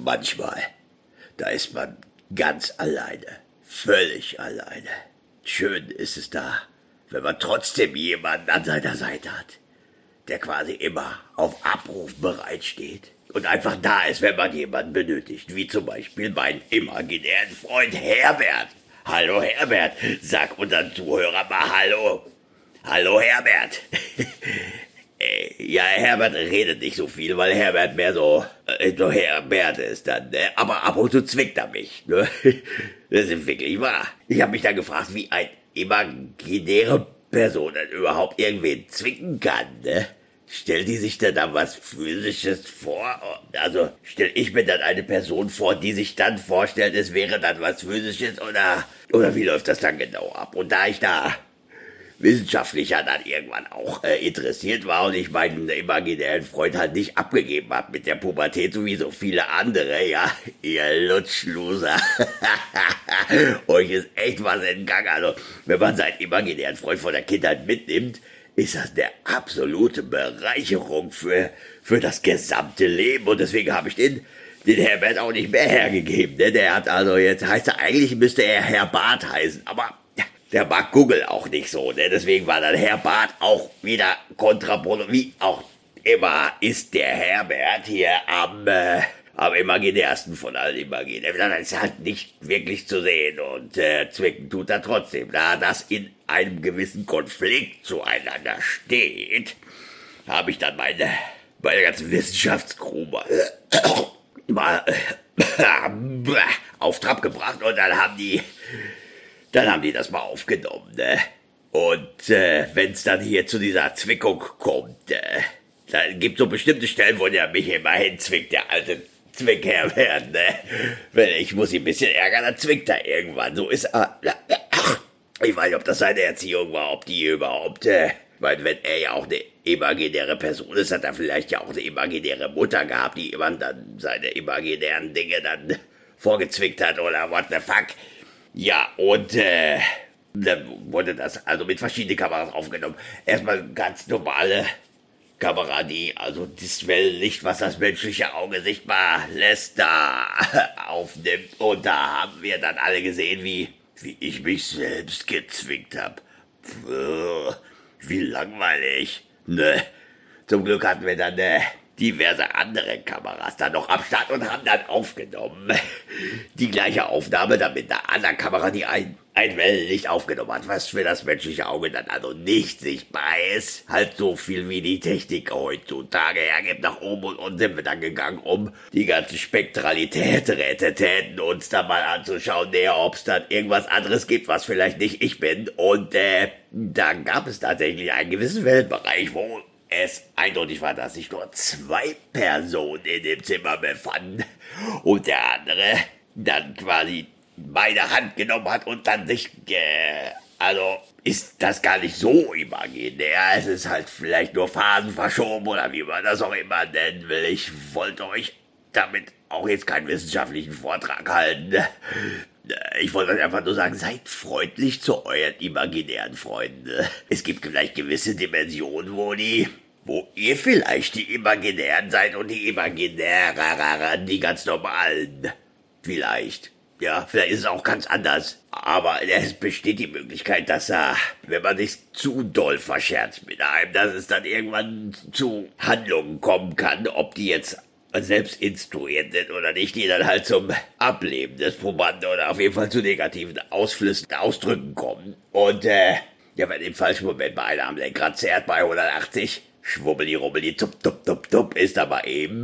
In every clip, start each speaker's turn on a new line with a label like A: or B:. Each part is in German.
A: Manchmal, da ist man ganz alleine, völlig alleine. Schön ist es da, wenn man trotzdem jemanden an seiner Seite hat, der quasi immer auf Abruf bereitsteht und einfach da ist, wenn man jemanden benötigt, wie zum Beispiel meinen imaginären Freund Herbert. Hallo Herbert, sag unseren Zuhörern mal Hallo. Hallo Herbert. Ja, Herbert redet nicht so viel, weil Herbert mehr so Herbert ist dann, ne? Aber ab und zu zwickt er mich, ne? Das ist wirklich wahr. Ich habe mich dann gefragt, wie eine imaginäre Person denn überhaupt irgendwen zwicken kann, ne? Stellt die sich denn da was Physisches vor? Also, stell ich mir dann eine Person vor, die sich dann vorstellt, es wäre dann was Physisches, oder wie läuft das dann genau ab? Und da ich da wissenschaftlicher dann irgendwann auch interessiert war und ich meinen imaginären Freund halt nicht abgegeben habe mit der Pubertät, so wie so viele andere, ja, ihr Lutschloser. Euch ist echt was entgangen. Also, wenn man seinen imaginären Freund von der Kindheit mitnimmt, ist das eine absolute Bereicherung für das gesamte Leben. Und deswegen habe ich den Herbert auch nicht mehr hergegeben. Ne? Der hat also, jetzt heißt er, eigentlich müsste er Herr Bart heißen, aber der mag Google auch nicht so, ne? Deswegen war dann Herr Bart auch wieder kontraproduktiv. Wie auch immer ist der Herbert hier am imaginärsten von allen Imaginären. Das ist halt nicht wirklich zu sehen und zwicken tut er trotzdem. Da das in einem gewissen Konflikt zueinander steht, habe ich dann meine ganze Wissenschaftscrew mal auf Trab gebracht und dann haben die das mal aufgenommen, ne? Und wenn's dann hier zu dieser Zwickung kommt, dann gibt so bestimmte Stellen, wo der mich immer hinzwickt, der alte Zwickherbert, ne? Wenn ich muss ihn ein bisschen ärgern, dann zwickt er irgendwann. So ist er. Ich weiß nicht, ob das seine Erziehung war, ob die überhaupt, ich meine, wenn er ja auch eine imaginäre Person ist, hat er vielleicht ja auch eine imaginäre Mutter gehabt, die immer dann seine imaginären Dinge dann vorgezwickt hat oder what the fuck. Ja, und dann wurde das also mit verschiedenen Kameras aufgenommen. Erstmal ganz normale Kamera, die also das Wellenlicht, was das menschliche Auge sichtbar lässt, da aufnimmt. Und da haben wir dann alle gesehen, wie ich mich selbst gezwickt habe. Wie langweilig. Ne? Zum Glück hatten wir dann diverse andere Kameras da noch am Start und haben dann aufgenommen. Die gleiche Aufnahme, dann mit einer anderen Kamera, die ein Wellenlicht aufgenommen hat, was für das menschliche Auge dann also nicht sichtbar ist. Halt so viel wie die Technik heutzutage hergibt. Nach oben und unten sind wir dann gegangen, um die ganze Spektralität, Rätetäten uns da mal anzuschauen, ob es dann irgendwas anderes gibt, was vielleicht nicht ich bin. Und dann gab es tatsächlich einen gewissen Weltbereich, wo es eindeutig war, dass sich nur 2 Personen in dem Zimmer befanden und der andere dann quasi meine Hand genommen hat und dann sich, also ist das gar nicht so imaginär, es ist halt vielleicht nur Phasen verschoben oder wie man das auch immer nennen will. Ich wollte euch damit auch jetzt keinen wissenschaftlichen Vortrag halten. Ich wollte euch einfach nur sagen, seid freundlich zu euren imaginären Freunden. Es gibt vielleicht gewisse Dimensionen, wo ihr vielleicht die Imaginären seid und die Imaginäreren, die ganz normalen. Vielleicht. Ja, vielleicht ist es auch ganz anders. Aber es besteht die Möglichkeit, dass wenn man sich zu doll verscherzt mit einem, dass es dann irgendwann zu Handlungen kommen kann, ob die jetzt selbst instruiert sind oder nicht, die dann halt zum Ableben des Probanden oder auf jeden Fall zu negativen Ausdrücken kommen. Und ja, wenn im falschen Moment bei einer am Lenkrad zerrt bei 180, schwubbeli rubbeli tup tup tup tup, ist aber eben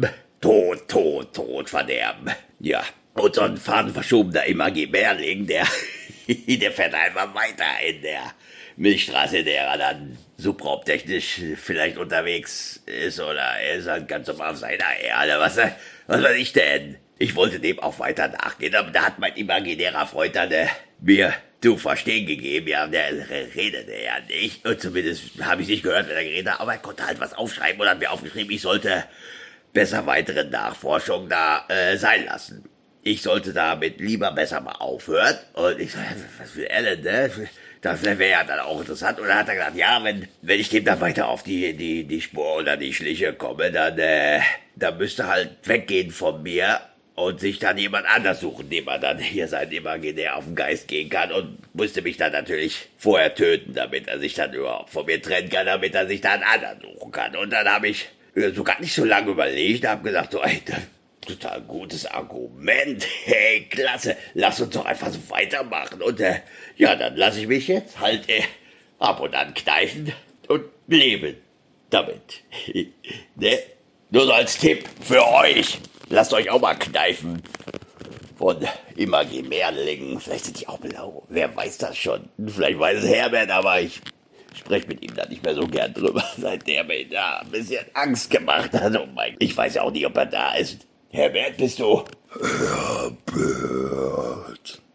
A: tot, Verderben. Ja, und so ein fadenverschobener Imaginärling, der fährt einfach weiter in der Milchstraße, der er dann subraumtechnisch vielleicht unterwegs ist oder er ist halt ganz normal auf seiner Erde. Was weiß ich denn? Ich wollte dem auch weiter nachgehen, aber da hat mein imaginärer Freund dann mir zu verstehen gegeben, ja, der redete ja nicht. Und zumindest habe ich nicht gehört, wenn er geredet hat, aber er konnte halt was aufschreiben und hat mir aufgeschrieben, ich sollte besser weitere Nachforschung da sein lassen. Ich sollte damit lieber besser mal aufhören. Und ich so, was will er denn, ne? Das wäre ja dann auch interessant. Und dann hat er gesagt, ja, wenn ich dem dann weiter auf die Spur oder die Schliche komme, dann müsste halt weggehen von mir und sich dann jemand anders suchen, dem man dann hier sein Imaginär auf den Geist gehen kann und musste mich dann natürlich vorher töten, damit er sich dann überhaupt von mir trennen kann, damit er sich dann einen anderen suchen kann. Und dann habe ich so gar nicht so lange überlegt, habe gesagt, so, ey, total gutes Argument, hey, klasse, lass uns doch einfach so weitermachen. Und ja, dann lasse ich mich jetzt halt ab und an kneifen und leben damit. Ne? Nur so als Tipp für euch. Lasst euch auch mal kneifen von Imaginärlingen. Vielleicht sind die auch blau. Wer weiß das schon? Vielleicht weiß es Herbert, aber ich spreche mit ihm da nicht mehr so gern drüber, seit der mir da ein bisschen Angst gemacht hat. Oh mein Gott. Ich weiß ja auch nicht, ob er da ist. Herbert, bist du?
B: Herbert.